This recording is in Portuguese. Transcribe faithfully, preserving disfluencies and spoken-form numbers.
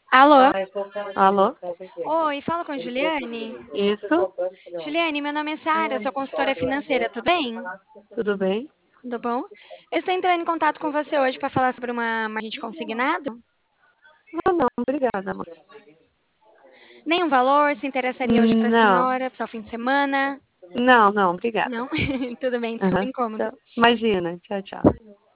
Alô? Alô? Oi, fala com a Juliane. Isso? Juliane, meu nome é Sara, sou consultora financeira, tudo bem? Tudo bem? Tudo bom? Eu estou entrando em contato com você hoje para falar sobre uma margem consignado. Não, não, obrigada, moça. Nenhum valor, se interessaria hoje para a Não, senhora, para o fim de semana? não, não, obrigada. Não? Tudo bem, desculpa o Aham. incômodo. Tchau. Imagina, tchau, tchau.